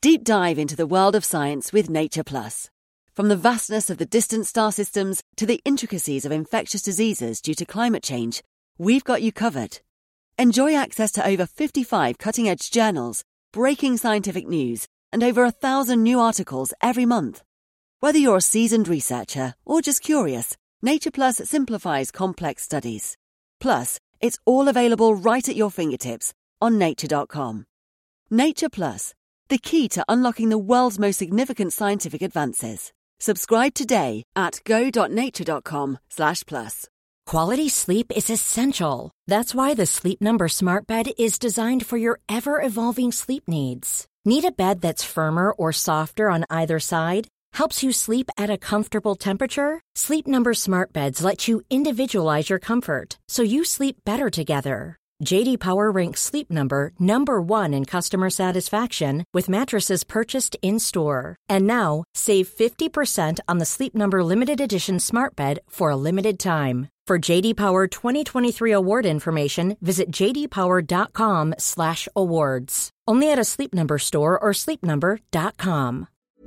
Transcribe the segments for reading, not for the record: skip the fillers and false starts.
Deep dive into the world of science with Nature Plus. From the vastness of the distant star systems to the intricacies of infectious diseases due to climate change, we've got you covered. Enjoy access to over 55 cutting-edge journals, breaking scientific news, and over 1,000 new articles every month. Whether you're a seasoned researcher or just curious, Nature Plus simplifies complex studies. Plus, it's all available right at your fingertips on nature.com. Nature Plus, the key to unlocking the world's most significant scientific advances. Subscribe today at go.nature.com/plus. Quality sleep is essential. That's why the Sleep Number Smart Bed is designed for your ever-evolving sleep needs. Need a bed that's firmer or softer on either side? Helps you sleep at a comfortable temperature? Sleep Number Smart Beds let you individualize your comfort, so you sleep better together. J.D. Power ranks Sleep Number number 1 in customer satisfaction with mattresses purchased in-store. And now, save 50% on the Sleep Number Limited Edition Smart Bed for a limited time. For J.D. Power 2023 award information, visit jdpower.com/awards. Only at a Sleep Number store or sleepnumber.com.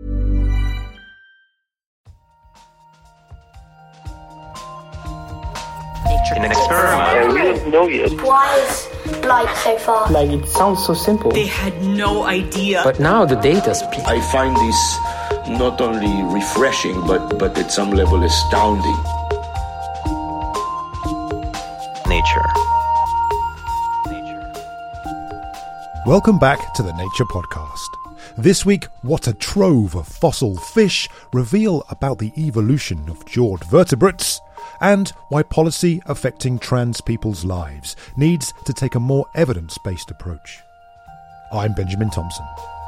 In an experiment. We don't know yet. Why is light so far? Like, it sounds so simple. They had no idea. But now the data speaks. I find this not only refreshing, but at some level astounding. Nature. Welcome back to the Nature Podcast. This week, what a trove of fossil fish reveal about the evolution of jawed vertebrates, and why policy affecting trans people's lives needs to take a more evidence-based approach. I'm Benjamin Thompson.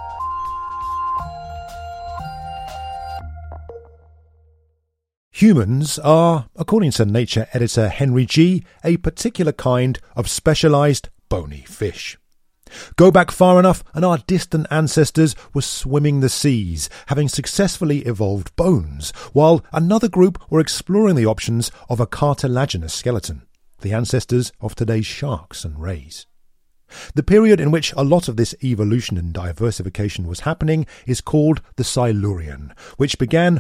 Humans are, according to Nature editor Henry Gee, a particular kind of specialised bony fish. Go back far enough and our distant ancestors were swimming the seas, having successfully evolved bones, while another group were exploring the options of a cartilaginous skeleton, the ancestors of today's sharks and rays. The period in which a lot of this evolution and diversification was happening is called the Silurian, which began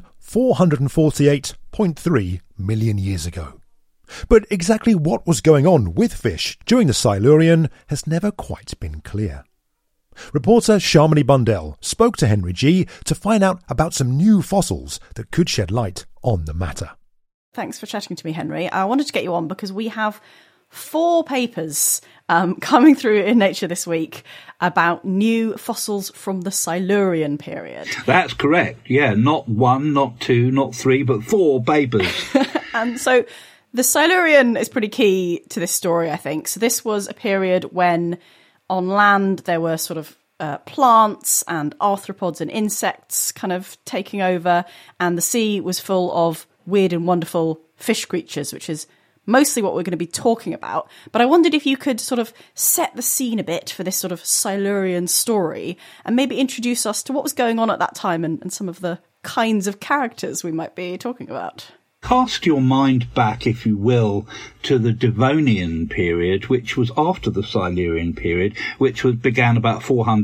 448.3 million years ago. But exactly what was going on with fish during the Silurian has never quite been clear. Reporter Shamini Bundell spoke to Henry Gee to find out about some new fossils that could shed light on the matter. Thanks for chatting to me, Henry. I wanted to get you on because we have 4 papers coming through in Nature this week about new fossils from the Silurian period. That's correct. Yeah, not 1, not 2, not 3, but 4 papers. And so the Silurian is pretty key to this story, I think. So this was a period when on land there were sort of plants and arthropods and insects kind of taking over, and the sea was full of weird and wonderful fish creatures, which is mostly what we're going to be talking about. But I wondered if you could sort of set the scene a bit for this sort of Silurian story and maybe introduce us to what was going on at that time and some of the kinds of characters we might be talking about. Cast your mind back, if you will, to the Devonian period, which was after the Silurian period, which began about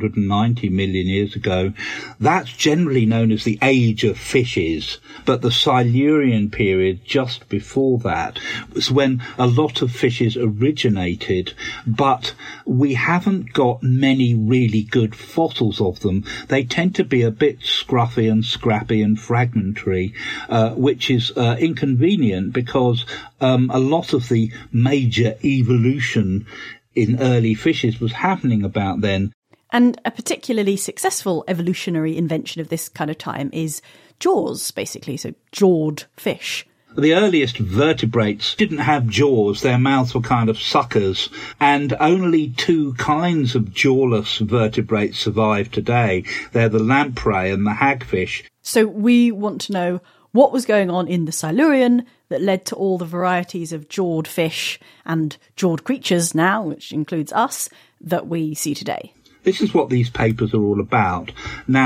490 million years ago. That's generally known as the Age of Fishes. But the Silurian period, just before that, was when a lot of fishes originated, but we haven't got many really good fossils of them. They tend to be a bit scruffy and scrappy and fragmentary, which is inconvenient because a lot of the major evolution in early fishes was happening about then. And a particularly successful evolutionary invention of this kind of time is jaws, basically, so jawed fish. The earliest vertebrates didn't have jaws, their mouths were kind of suckers, and only 2 kinds of jawless vertebrates survive today. They're the lamprey and the hagfish. So we want to know what was going on in the Silurian that led to all the varieties of jawed fish and jawed creatures now, which includes us, that we see today. This is what these papers are all about. Now,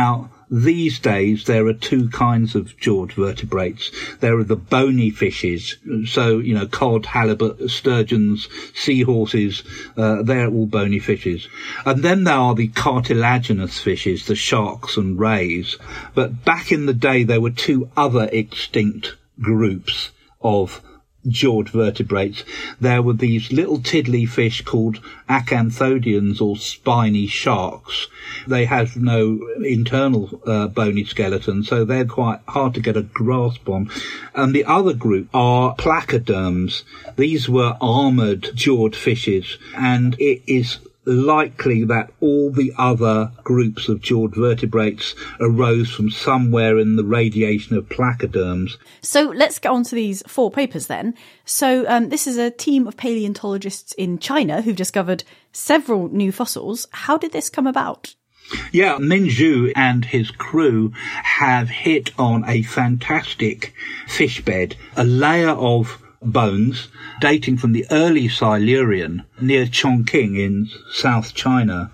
these days there are two kinds of jawed vertebrates. There are the bony fishes, so, cod, halibut, sturgeons, seahorses, they're all bony fishes. And then there are the cartilaginous fishes, the sharks and rays. But back in the day there were two other extinct groups of jawed vertebrates. There were these little tiddly fish called acanthodians, or spiny sharks. They have no internal bony skeleton, so they're quite hard to get a grasp on. And the other group are placoderms. These were armoured jawed fishes, and it is likely that all the other groups of jawed vertebrates arose from somewhere in the radiation of placoderms. So let's get on to these 4 papers then. So this is a team of paleontologists in China who've discovered several new fossils. How did this come about? Yeah, Min Zhu and his crew have hit on a fantastic fish bed, a layer of bones dating from the early Silurian near Chongqing in South China.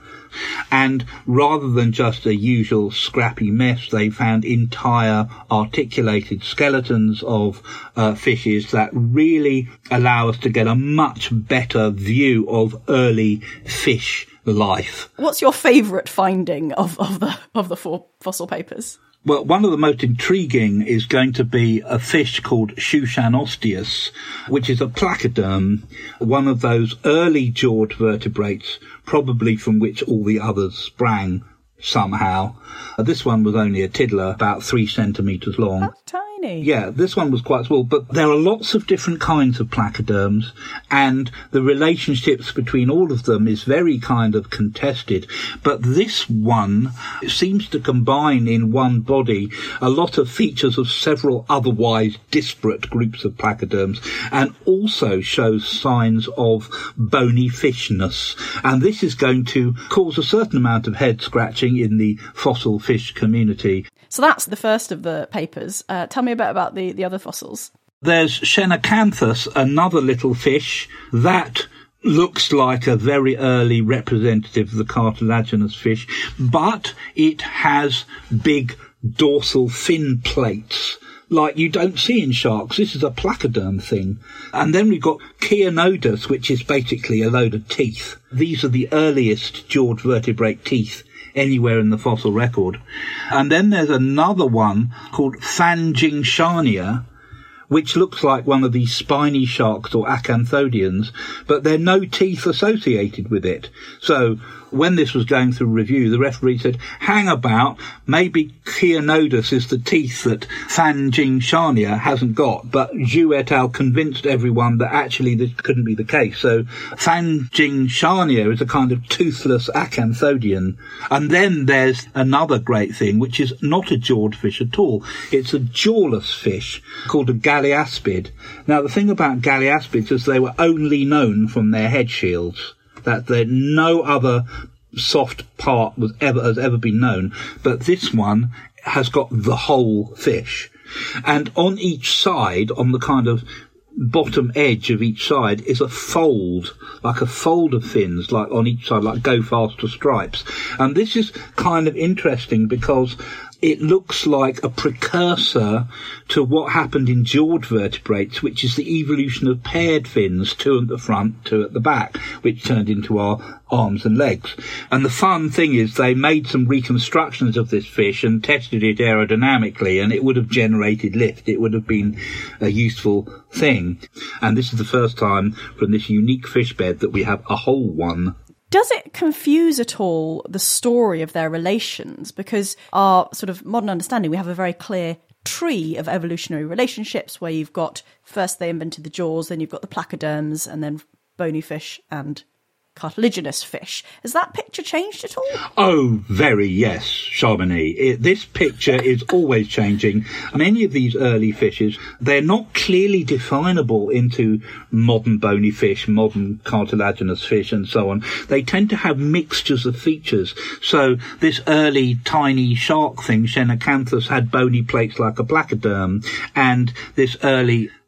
And rather than just a usual scrappy mess, they found entire articulated skeletons of fishes that really allow us to get a much better view of early fish life. What's your favourite finding of the 4 fossil papers? Well, one of the most intriguing is going to be a fish called Shushan-osteus, which is a placoderm, one of those early jawed vertebrates, probably from which all the others sprang somehow. This one was only a tiddler, about 3 centimetres long. That's tiny. Yeah, this one was quite small, but there are lots of different kinds of placoderms, and the relationships between all of them is very kind of contested. But this one seems to combine in one body a lot of features of several otherwise disparate groups of placoderms, and also shows signs of bony fishness. And this is going to cause a certain amount of head scratching in the fossil fish community. So that's the first of the papers. Tell me a bit about the other fossils. There's Xenacanthus, another little fish that looks like a very early representative of the cartilaginous fish, but it has big dorsal fin plates like you don't see in sharks. This is a placoderm thing. And then we've got Chianodus, which is basically a load of teeth. These are the earliest jawed vertebrate teeth anywhere in the fossil record. And then there's another one called Fanjingshania, which looks like one of these spiny sharks or acanthodians, but there are no teeth associated with it. So when this was going through review, the referee said, hang about, maybe Chianodus is the teeth that Fanjingshania hasn't got. But Zhu et al. Convinced everyone that actually this couldn't be the case. So Fanjingshania is a kind of toothless acanthodian. And then there's another great thing, which is not a jawed fish at all. It's a jawless fish called a galeaspid. Now, the thing about galeaspids is they were only known from their head shields, that there no other soft part has ever been known, but this one has got the whole fish. And on each side, on the kind of bottom edge of each side, is a fold, like a fold of fins, like on each side, like go faster stripes. And this is kind of interesting because it looks like a precursor to what happened in jawed vertebrates, which is the evolution of paired fins, 2 at the front, 2 at the back, which turned into our arms and legs. And the fun thing is they made some reconstructions of this fish and tested it aerodynamically, and it would have generated lift. It would have been a useful thing. And this is the first time from this unique fish bed that we have a whole one. Does it confuse at all the story of their relations? Because our sort of modern understanding, we have a very clear tree of evolutionary relationships where you've got, first they invented the jaws, then you've got the placoderms, and then bony fish and cartilaginous fish. Has that picture changed at all? Oh, very, yes, Charbonnet. This picture is always changing. Many of these early fishes, they're not clearly definable into modern bony fish, modern cartilaginous fish, and so on. They tend to have mixtures of features. So this early tiny shark thing, Xenacanthus, had bony plates like a placoderm, and this early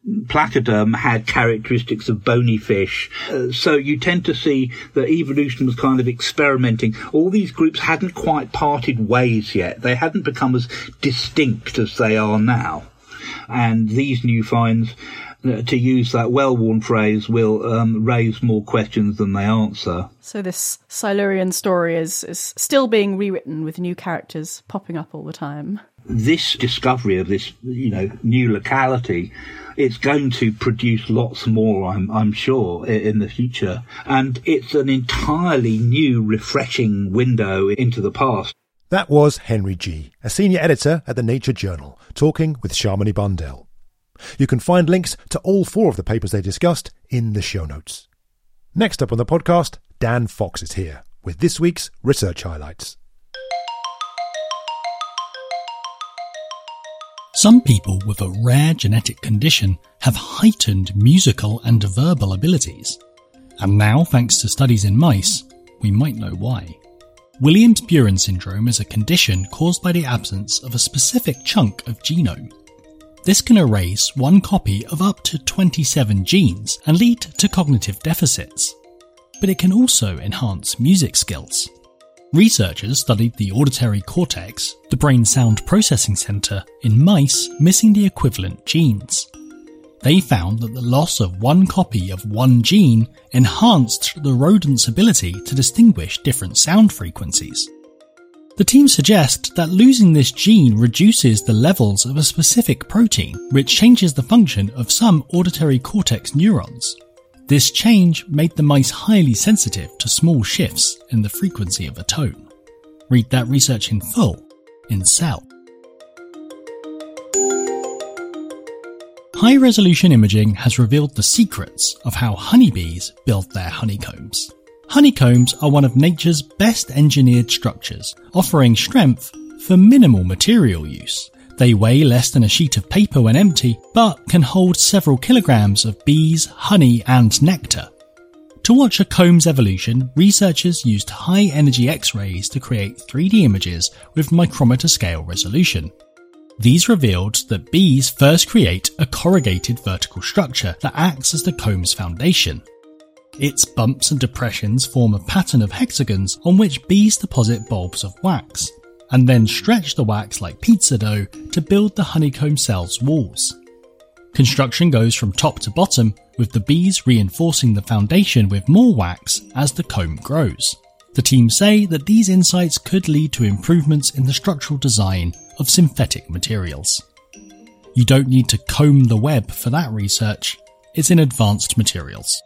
placoderm had characteristics of bony fish. So you tend to see that evolution was kind of experimenting. All these groups hadn't quite parted ways yet. They hadn't become as distinct as they are now. And these new finds, to use that well-worn phrase, will raise more questions than they answer. So this Silurian story is still being rewritten with new characters popping up all the time. This discovery of this, new locality, it's going to produce lots more, I'm sure, in the future. And it's an entirely new, refreshing window into the past. That was Henry Gee, a senior editor at the Nature Journal, talking with Shamini Bundell. You can find links to all 4 of the papers they discussed in the show notes. Next up on the podcast, Dan Fox is here with this week's research highlights. Some people with a rare genetic condition have heightened musical and verbal abilities. And now, thanks to studies in mice, we might know why. Williams-Beuren syndrome is a condition caused by the absence of a specific chunk of genome. This can erase one copy of up to 27 genes and lead to cognitive deficits. But it can also enhance music skills. Researchers studied the auditory cortex, the brain sound processing center, in mice missing the equivalent genes. They found that the loss of one copy of one gene enhanced the rodent's ability to distinguish different sound frequencies. The team suggest that losing this gene reduces the levels of a specific protein, which changes the function of some auditory cortex neurons. This change made the mice highly sensitive to small shifts in the frequency of a tone. Read that research in full in Cell. High-resolution imaging has revealed the secrets of how honeybees build their honeycombs. Honeycombs are one of nature's best engineered structures, offering strength for minimal material use. They weigh less than a sheet of paper when empty, but can hold several kilograms of bees, honey, and nectar. To watch a comb's evolution, researchers used high-energy X-rays to create 3D images with micrometer-scale resolution. These revealed that bees first create a corrugated vertical structure that acts as the comb's foundation. Its bumps and depressions form a pattern of hexagons on which bees deposit bulbs of wax, and then stretch the wax like pizza dough to build the honeycomb cell's walls. Construction goes from top to bottom, with the bees reinforcing the foundation with more wax as the comb grows. The team say that these insights could lead to improvements in the structural design of synthetic materials. You don't need to comb the web for that research, it's in advanced materials.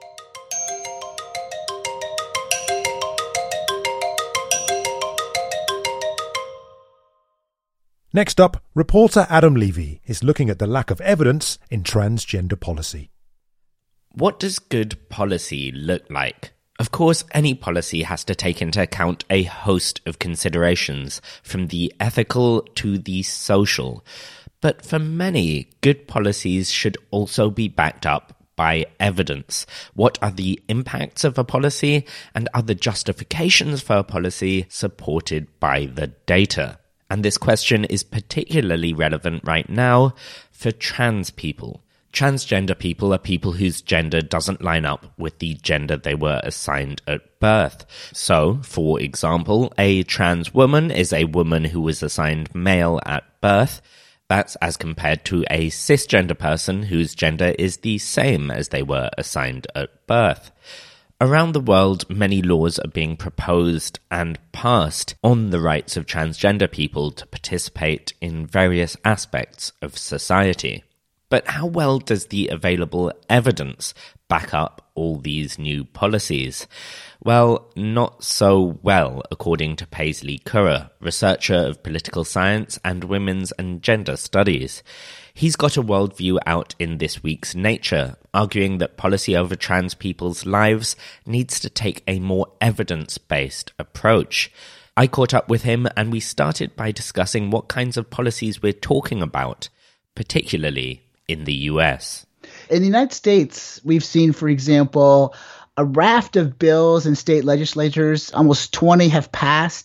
Next up, reporter Adam Levy is looking at the lack of evidence in transgender policy. What does good policy look like? Of course, any policy has to take into account a host of considerations, from the ethical to the social. But for many, good policies should also be backed up by evidence. What are the impacts of a policy, and are the justifications for a policy supported by the data? And this question is particularly relevant right now for trans people. Transgender people are people whose gender doesn't line up with the gender they were assigned at birth. So, for example, a trans woman is a woman who was assigned male at birth. That's as compared to a cisgender person whose gender is the same as they were assigned at birth. Around the world, many laws are being proposed and passed on the rights of transgender people to participate in various aspects of society. But how well does the available evidence back up all these new policies? Well, not so well, according to Paisley Curra, researcher of political science and women's and gender studies. He's got a worldview out in this week's Nature, arguing that policy over trans people's lives needs to take a more evidence-based approach. I caught up with him and we started by discussing what kinds of policies we're talking about, particularly in the US. In the United States, we've seen, for example, a raft of bills in state legislatures, almost 20 have passed,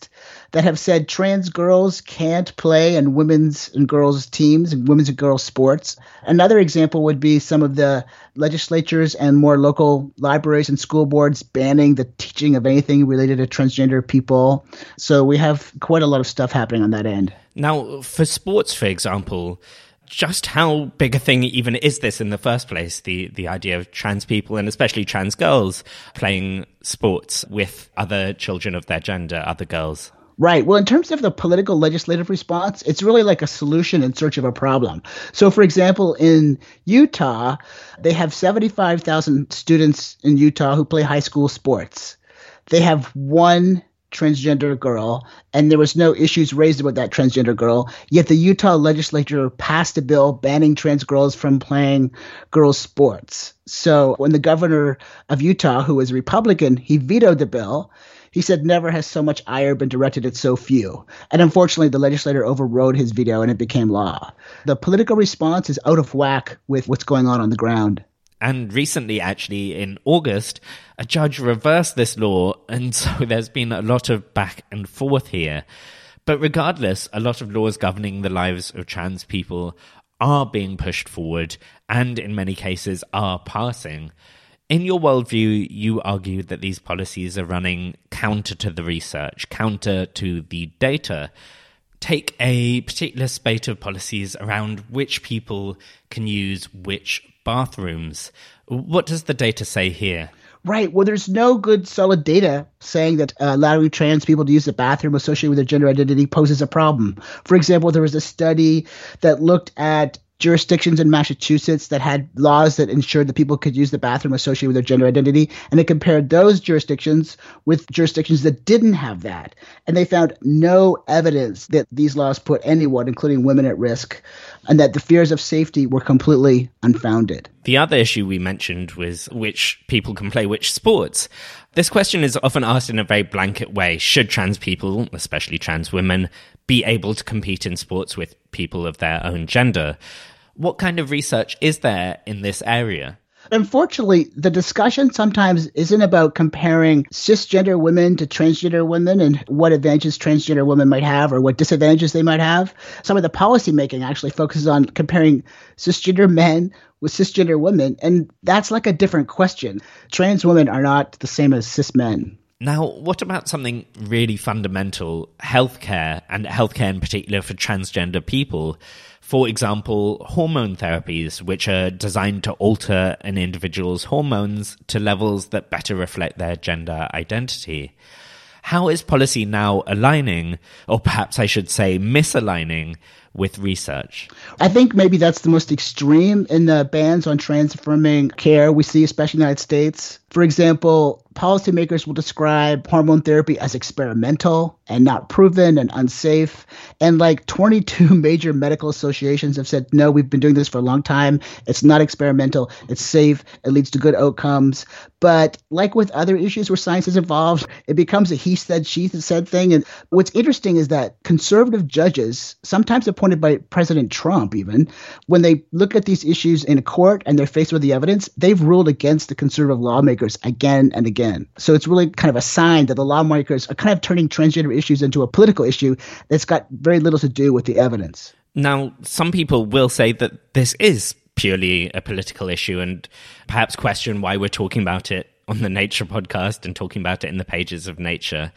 that have said trans girls can't play in women's and girls' teams and women's and girls' sports. Another example would be some of the legislatures and more local libraries and school boards banning the teaching of anything related to transgender people. So we have quite a lot of stuff happening on that end. Now, for sports, for example, just how big a thing even is this in the first place, the idea of trans people and especially trans girls playing sports with other children of their gender, other girls? Right. Well, in terms of the political legislative response, it's really like a solution in search of a problem. So, for example, in Utah, they have 75,000 students in Utah who play high school sports. They have one transgender girl, and there was no issues raised about that transgender girl. Yet the Utah legislature passed a bill banning trans girls from playing girls' sports. So when the governor of Utah, who was a Republican, he vetoed the bill, he said, never has so much ire been directed at so few. And unfortunately, the legislator overrode his veto and it became law. The political response is out of whack with what's going on the ground. And recently, actually, in August, a judge reversed this law, and so there's been a lot of back and forth here. But regardless, a lot of laws governing the lives of trans people are being pushed forward, and in many cases are passing. In your worldview, you argue that these policies are running counter to the research, counter to the data. Take a particular spate of policies around which people can use which bathrooms. What does the data say here? Right. Well, there's no good solid data saying that allowing trans people to use the bathroom associated with their gender identity poses a problem. For example, there was a study that looked at jurisdictions in Massachusetts that had laws that ensured that people could use the bathroom associated with their gender identity, and it compared those jurisdictions with jurisdictions that didn't have that. And they found no evidence that these laws put anyone, including women, at risk, and that the fears of safety were completely unfounded. The other issue we mentioned was which people can play which sports. This question is often asked in a very blanket way. Should trans people, especially trans women, be able to compete in sports with people of their own gender? What kind of research is there in this area? Unfortunately, the discussion sometimes isn't about comparing cisgender women to transgender women and what advantages transgender women might have or what disadvantages they might have. Some of the policy making actually focuses on comparing cisgender men with cisgender women, and that's like a different question. Trans women are not the same as cis men. Now, what about something really fundamental, healthcare, and healthcare in particular for transgender people? For example, hormone therapies, which are designed to alter an individual's hormones to levels that better reflect their gender identity. How is policy now aligning, or perhaps I should say misaligning, with research? I think maybe that's the most extreme in the bans on trans-affirming care we see, especially in the United States. For example, policymakers will describe hormone therapy as experimental and not proven and unsafe. And like 22 major medical associations have said, no, we've been doing this for a long time. It's not experimental. It's safe. It leads to good outcomes. But like with other issues where science has evolved, it becomes a he said, she said thing. And what's interesting is that conservative judges, sometimes appointed by President Trump even, when they look at these issues in a court and they're faced with the evidence, they've ruled against the conservative lawmakers again and again. So it's really kind of a sign that the lawmakers are kind of turning transgender issues into a political issue that's got very little to do with the evidence. Now, some people will say that this is purely a political issue and perhaps question why we're talking about it on the Nature podcast and talking about it in the pages of Nature.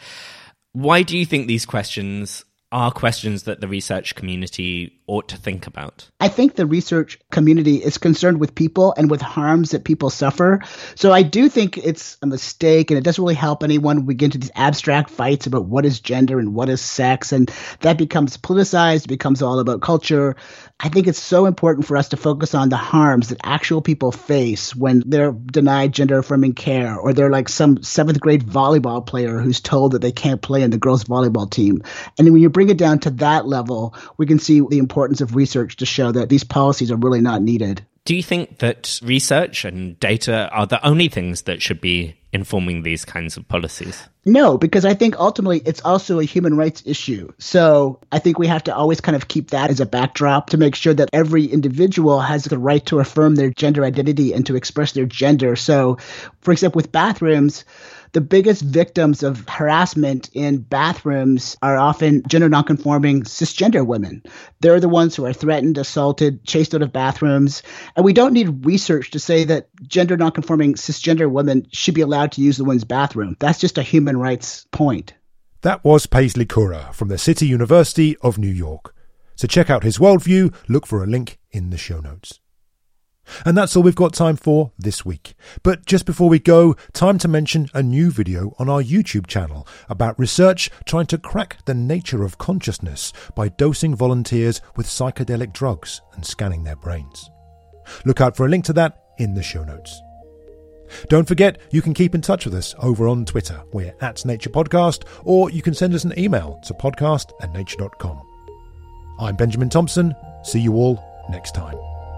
Why do you think these questions are questions that the research community ought to think about? I think the research community is concerned with people and with harms that people suffer. So I do think it's a mistake, and it doesn't really help anyone when we get into these abstract fights about what is gender and what is sex, and that becomes politicized, becomes all about culture. I think it's so important for us to focus on the harms that actual people face when they're denied gender-affirming care, or they're like some seventh grade volleyball player who's told that they can't play in the girls' volleyball team. And when you bring it down to that level, we can see the importance of research to show that these policies are really not needed. Do you think that research and data are the only things that should be informing these kinds of policies? No, because I think ultimately it's also a human rights issue. So I think we have to always kind of keep that as a backdrop to make sure that every individual has the right to affirm their gender identity and to express their gender. So, for example, with bathrooms, the biggest victims of harassment in bathrooms are often gender nonconforming cisgender women. They're the ones who are threatened, assaulted, chased out of bathrooms. And we don't need research to say that gender nonconforming cisgender women should be allowed to use the women's bathroom. That's just a human rights point. That was Paisley Kura from the City University of New York. So check out his worldview, look for a link in the show notes. And that's all we've got time for this week. But just before we go, time to mention a new video on our YouTube channel about research trying to crack the nature of consciousness by dosing volunteers with psychedelic drugs and scanning their brains. Look out for a link to that in the show notes. Don't forget, you can keep in touch with us over on Twitter. We're @NaturePodcast, or you can send us an email to podcast@nature.com. I'm Benjamin Thompson. See you all next time.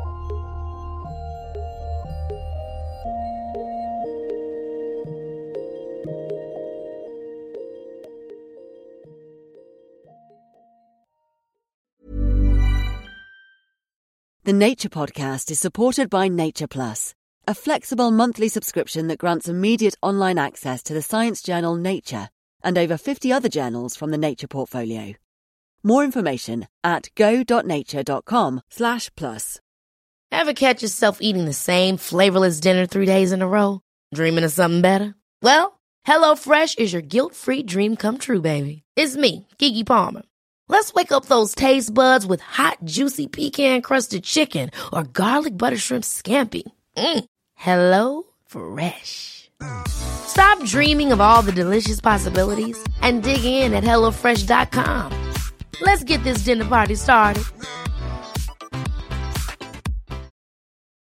The Nature Podcast is supported by Nature Plus, a flexible monthly subscription that grants immediate online access to the science journal Nature and over 50 other journals from the Nature portfolio. More information at go.nature.com/plus. Ever catch yourself eating the same flavorless dinner 3 days in a row? Dreaming of something better? Well, HelloFresh is your guilt-free dream come true, baby. It's me, Keke Palmer. Let's wake up those taste buds with hot, juicy pecan-crusted chicken or garlic butter shrimp scampi. Hello Fresh. Stop dreaming of all the delicious possibilities and dig in at HelloFresh.com. Let's get this dinner party started.